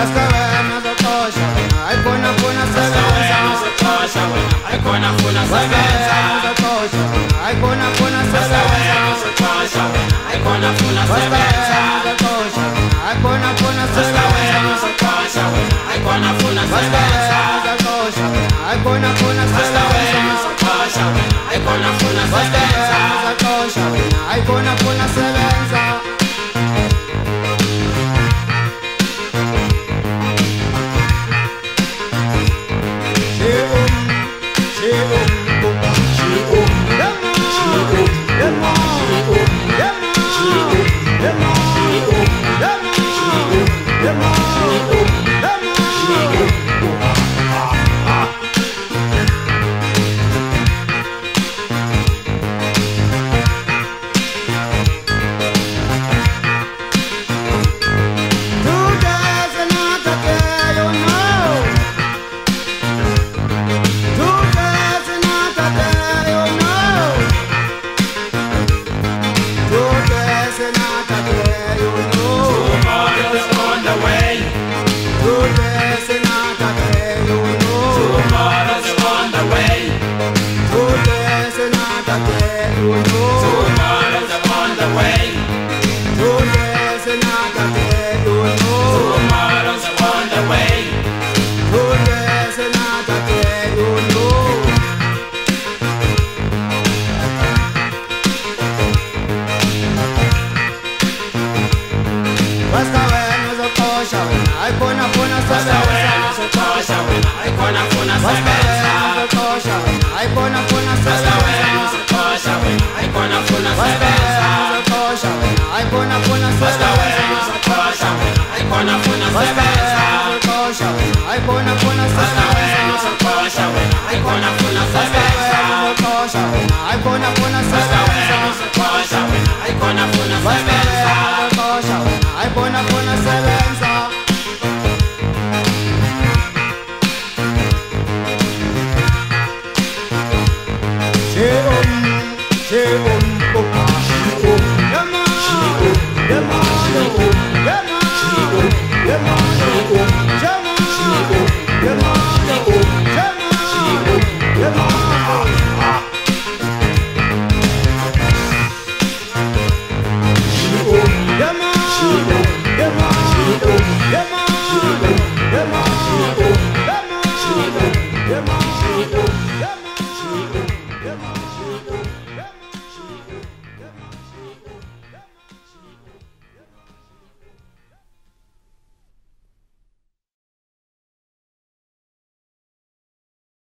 Basta wena zokosha wena haikona funa sebenza. Haikona funa sebenza. Haikona funa sebenza. Haikona funa sebenza. Haikona funa sebenza. Haikona funa sebenza. Haikona funa sebenza. Haikona funa sebenza. Haikona funa sebenza. Haikona funa sebenza. Haikona funa sebenza. Haikona funa sebenza. Haikona funa sebenza. Haikona funa sebenza. Haikona funa sebenza. Haikona funa sebenza. Haikona funa sebenza. Haikona funa sebenza. Haikona funa sebenza. Haikona funa sebenza. Yeah,